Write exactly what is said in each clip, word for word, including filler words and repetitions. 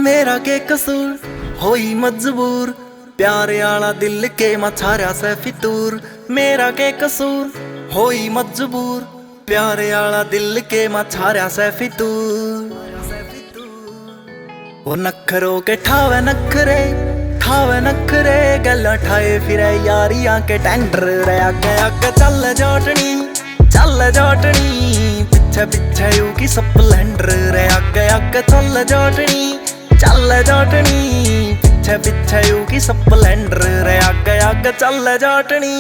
मेरा के कसूर होई मजबूर, प्यारे आला दिल के मछारा से फितूर। मेरा के कसूर होई मजबूर, प्यारे आला दिल के मछारा से फितूर। वो नखरों के ठावे नखरे ठावे नखरे, गल्ला ठाए फिरे यारियां के टेंडर रे। आगे आगे चल जोटनी चल जोटनी, पिछे पिछे यू की स्प्लेंडर रे। आगे आगे चल जोटनी चल जोटनी, पिछे पिछे यू की स्प्लेंडर रे। आगे आगे चल जोटनी।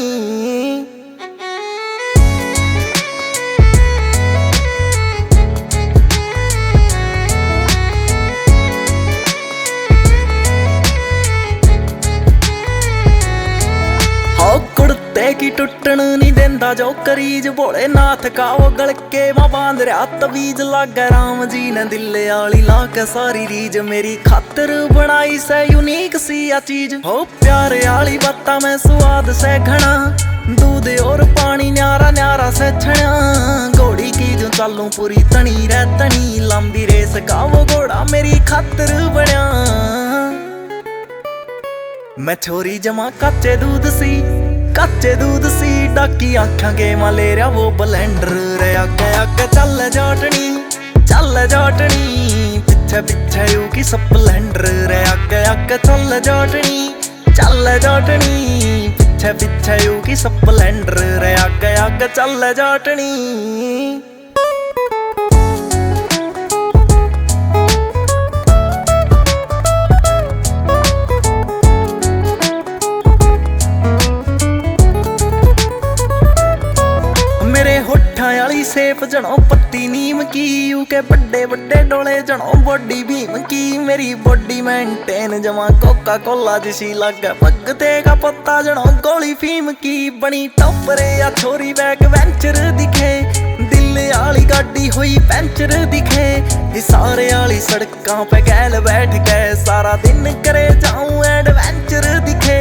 कुड़ते की टुटन नहीं देंदा जो करीज, भोले नाथ का वो गल के मां बांध रहा तवीज। लागे राम जी ने दिल आली ला के सारी रीज, मेरी खातर बनाई से यूनिक सी आ चीज। हो प्यारे आली बाता में स्वाद से घना, दूध और पानी न्यारा न्यारा से छना। घोड़ी की जो चालू पूरी तनी रे तनी, लंबी रेस का वो घोड़ा मेरी खातर बना। मैं छोरी जमा कच्चे दूध सी कच्चे दूध सी, डाकी आँखा के माले रहा वो ब्लेंडर रे। आगे आगे चल जोटनी चल जोटनी, पिछे पिछे यू की स्प्लेंडर रे। आगे आगे चल जोटनी चल जोटनी, पिछे पिछे यू की स्प्लेंडर रे। आगे आगे चल जोटनी। सेफ जनो पत्ती नीम की, यू के बड़े बड़े डोले जनो बॉडी भीम की। मेरी बॉडी मेंटेन जमा कोका कोला जिसी लगे, पगते का पत्ता जनो गोली फीम की। बनी टॉपरे या छोरी बैक वेंचर दिखे, दिल आली गाड़ी हुई पेंचर दिखे। सारे आली सड़कों पे गैल बैठ गए, सारा दिन करे जाऊं एडवेंचर दिखे।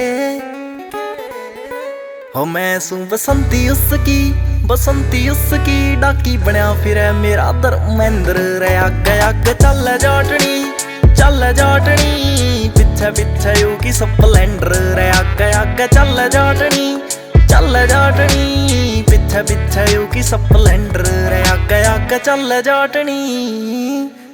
हो मैं सू बसंती उसकी बसंती उसकी, डाकी बनया फिर मेरा धर्मेंद्र रे। आगे आगे चल जोटनी चल जोटनी, पिछे पिछे यू की स्प्लेंडर रे। आगे आगे चल जोटनी चल जोटनी, पिछे पिछे यू की स्प्लेंडर रे। आगे आगे चल जोटनी।